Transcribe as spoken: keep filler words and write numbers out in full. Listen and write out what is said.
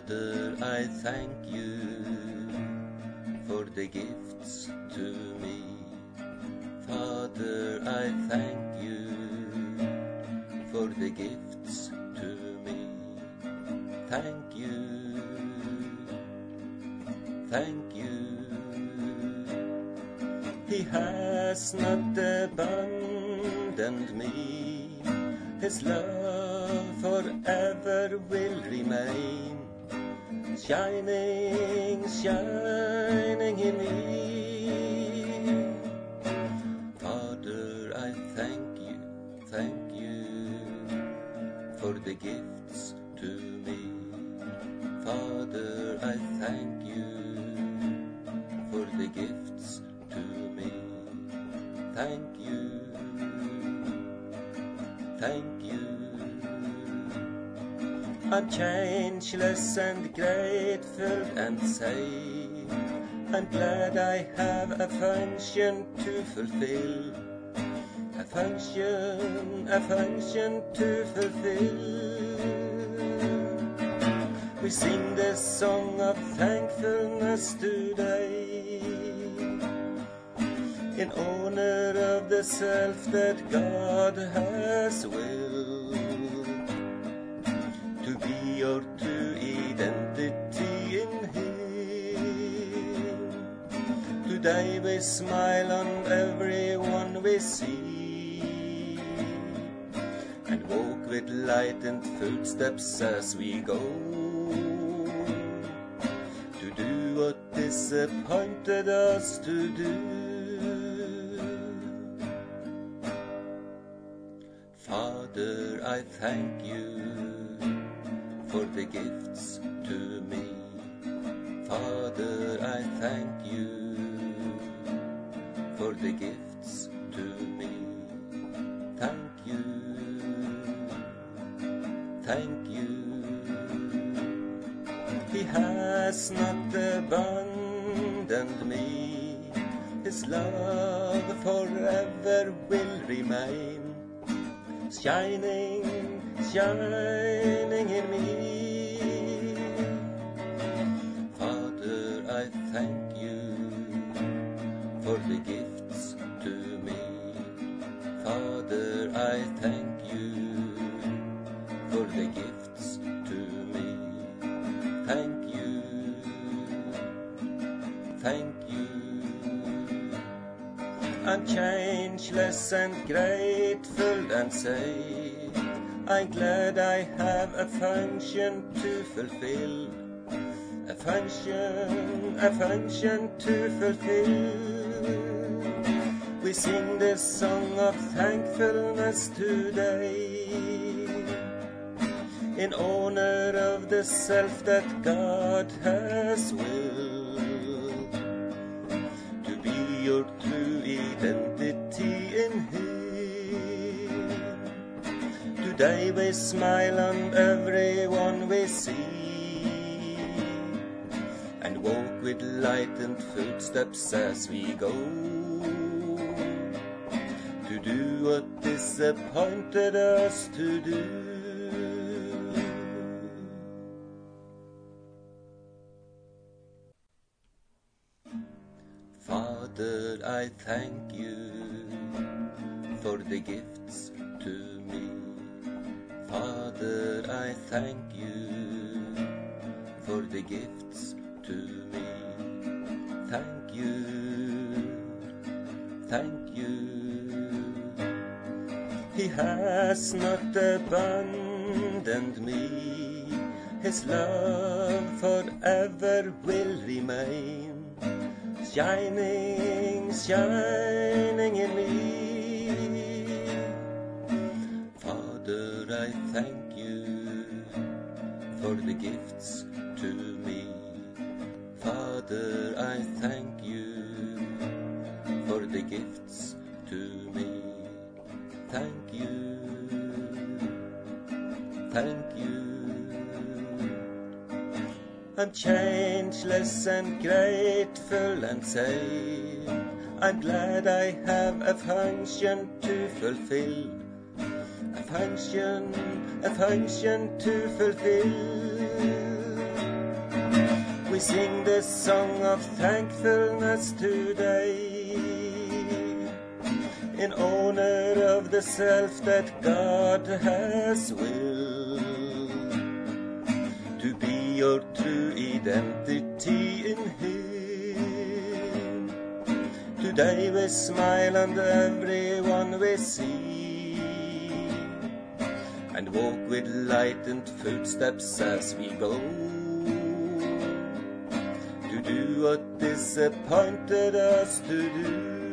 Father, I thank you for the gifts to me. Father, I thank you for the gifts to me. Thank you, thank you. He has not abandoned me. His love forever will remain, shining, shining in me. Father, I thank you, thank you for the gifts to me. Father, I thank you for the gifts to me. Thank you, thank you. I'm changeless and grateful and safe. I'm glad I have a function to fulfill. A function, a function to fulfill. We sing the song of thankfulness today, in honor of the self that God has willed to be your true identity in Him. Today we smile on everyone we see, and walk with lightened footsteps as we go, to do what disappointed us to do. Father, I thank you for the gifts to me. Father, I thank you for the gifts to me. Thank you, thank you. He has not abandoned me. His love forever will remain, shining, shining in me. Father, I thank you for the gifts to me. Father, I thank you for the gifts to me. Thank you, thank you. I'm changeless and grateful and safe. I'm glad I have a function to fulfill. A function, a function to fulfill. We sing this song of thankfulness today, in honor of the self that God has willed to be your true identity in Him. Today we smile on everyone we see, and walk with lightened footsteps as we go, to do what disappointed us to do. Father, I thank you for the gifts to me. Father, I thank you for the gifts to me. Thank you, thank you. He has not abandoned me. His love forever will remain, shining, shining in me. Father, I thank you for the gifts to me. Father, I thank you for the gifts to me. Thank you, thank you. I'm changeless and grateful and safe. I'm glad I have a function to fulfill. A function, a function to fulfill. we sing this song of thankfulness today, in honor of the self that God has willed to be your true identity in Him. Today we smile on everyone we see, and walk with lightened footsteps as we go, to do what disappointed us to do.